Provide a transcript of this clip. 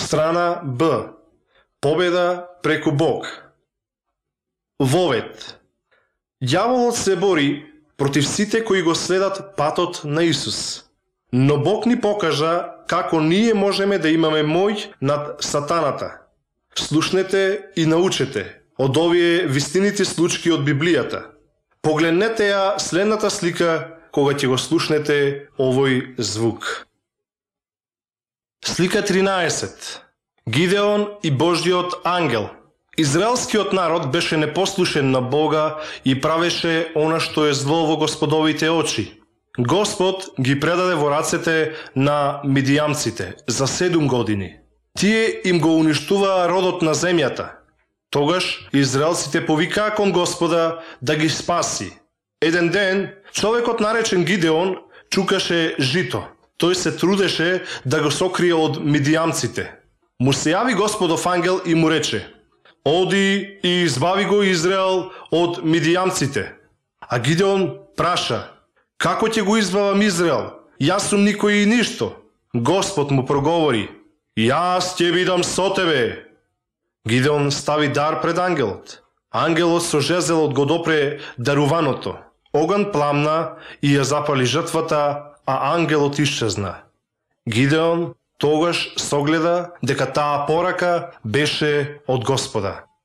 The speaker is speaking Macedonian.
Страна Б. Победа преку Бог. Вовет. Дјаволот се бори против сите кои го следат патот на Исус. Но Бог ни покажа како ние можеме да имаме мој над сатаната. Слушнете и научете од овие вистините случки од Библијата. Погледнете ја следната слика кога ќе го слушнете овој звук. Слика 13. Гидеон и Божјиот ангел. Израелскиот народ беше непослушен на Бога и правеше она што е зло во Господовите очи. Господ ги предаде во рацете на мидијамците за 7 години. Тие им го уништуваа родот на земјата. Тогаш израелците повикаа кон Господа да ги спаси. Еден ден човекот наречен Гидеон чукаше жито. Тој се трудеше да го сокрие од мидијамците. Му се јави Господов ангел и му рече: оди и избави го Израел од мидијамците. А Гидеон праша: како ќе го избавам Израел? Јас сум никој и ништо. Господ му проговори: јас ќе бидам со тебе. Гидеон стави дар пред ангелот. Ангелот со жезелот го допре даруваното. Оган пламна и ја запали жртвата, а ангелот исчезна. Гидеон тогаш согледа дека таа порака беше од Господа.